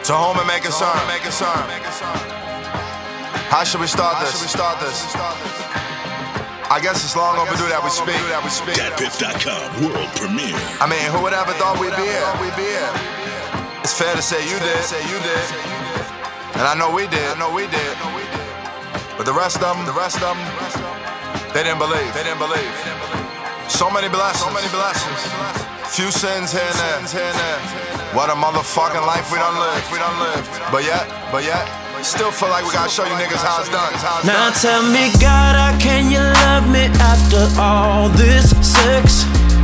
To whom it may concern. How should we start this? I guess it's long overdue that we speak. DatPiff.com world premiere. I mean, who would ever thought we'd be here? It's fair to say you did. And I know we did. But the rest of them, they didn't believe. So many blessings. Few sins here and there. What a motherfucking life we done lived. But yet, still feel like we gotta show you niggas how it's done. Now tell me, God, how can you love me after all this sex?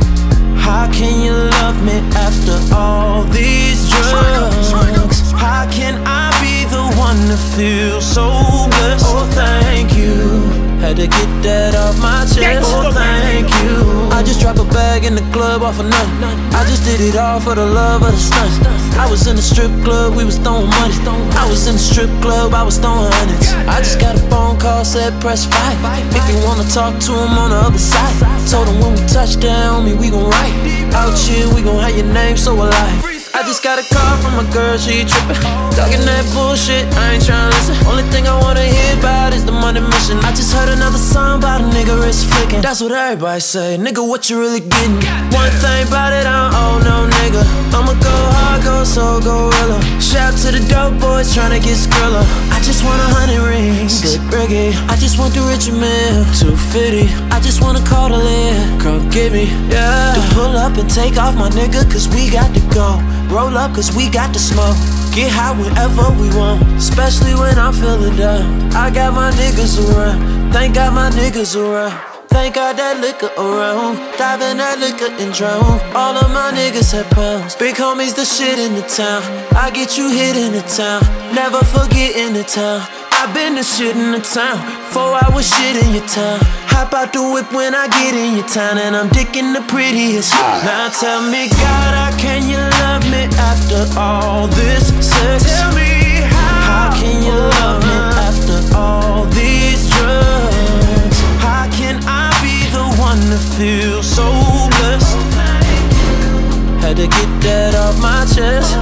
How can you love me after all these drugs? How can I be the one to feel so blessed? Oh, thank you. Had to get that off my chest. Oh, thank you. I just dropped a bag in the club off of nothing. I just did it all for the love of the stunt. I was in the strip club, we was throwing money. I was in the strip club, I was throwing hundreds. I just got a phone call, said press 5 if you wanna talk to him on the other side. Told him when we touch down, we gon' write. Out here, we gon' have your name so alive. I just got a call from my girl, she trippin'. Talking that bullshit, I ain't tryna listen. Only thing I wanna hear about is the money mission. I just heard another song about a nigga wrist flicking. That's what everybody say, nigga, what you really getting? One thing about it, I don't owe no nigga. I'ma go hard, go so gorilla. Shout to the dope boys tryna get Skrilla. I just want 100 rings, get Ricky. I just want the Richard Mille, 250. I just wanna call the lid, come get me, yeah. To pull up and take off my nigga, cause we got to go. Roll up cause we got the smoke. Get high whenever we want, especially when I'm feeling down. I got my niggas around, thank God my niggas around. Thank God that liquor around, dive in that liquor and drown. All of my niggas had pounds, big homies the shit in the town. I get you hit in the town, never forget in the town. I been the shit in the town, 4-hour shit in your town. Hop out the whip when I get in your town, and I'm dicking the prettiest. Now tell me, God, how can you love me after all this sex? Tell me how can you love me after all these drugs? How can I be the one to feel so blessed? Had to get that off my chest.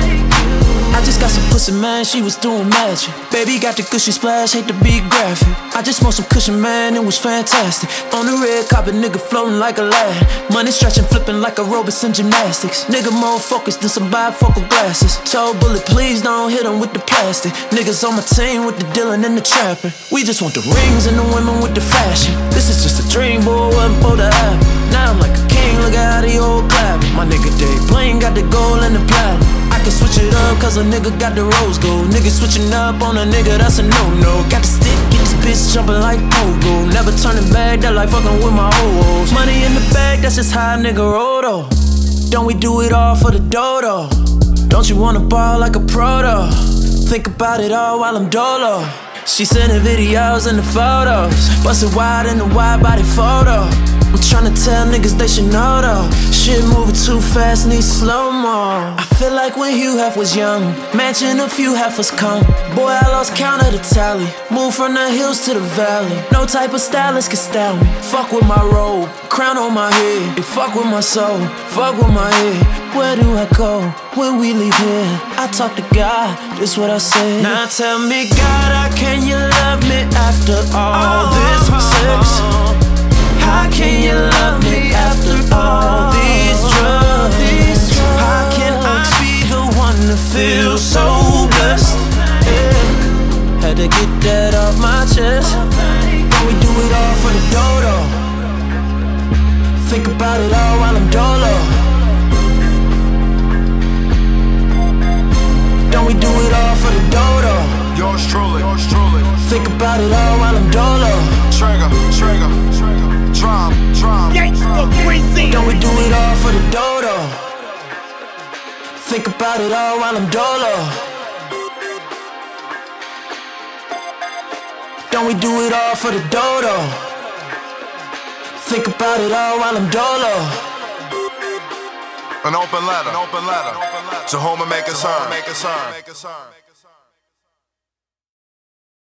I just got some pussy, man, she was doing magic. Baby got the gushy splash, hate to be graphic. I just smoked some cushion, man, it was fantastic. On the red carpet, nigga floating like a lad. Money stretching, flipping like aerobics and gymnastics. Nigga more focused than some bifocal glasses. Told Bullet, please don't hit him with the plastic. Niggas on my team with the dealing and the trapping. We just want the rings and the women with the fashion. This is just a dream, boy, wasn't for the happen. Now I'm like a king, look at how the old clapping. My nigga Dave Blaine got the gold and the platinum. I can switch it up cause a nigga got the rose gold. Nigga switching up on a nigga, that's a no-no. Got the stick, get this bitch jumping like pogo. Never turning back, that like fucking with my hoes. Money in the bag, that's just how a nigga roll though. Don't we do it all for the dodo? Don't you wanna ball like a proto? Think about it all while I'm dolo. She sending videos and the photos, bustin' wide in the wide body photo. I'm tryna tell niggas they should know though. Shit moving too fast, need slow-mo. I feel like when Hugh Hef was young, mansion a few heifers come. Boy, I lost count of the tally. Moved from the hills to the valley. No type of stylist can style me. Fuck with my robe, crown on my head. It fuck with my soul, fuck with my head. Where do I go when we leave here? I talk to God, this what I say. Now tell me, God, how can you love me after all this sex? How can you love me after all these drugs? How can I be the one to feel so blessed? Yeah. Had to get that off my chest. Don't we do it all for the dodo? Think about it all while I'm dolo. Don't we do it all for the dodo? Yours truly. Think about it all while I'm dolo. Trigger. Drum. Don't we do it all for the dodo? Think about it all while I'm dolo. Don't we do it all for the dodo? Think about it all while I'm dolo. An open letter. To whom it may concern.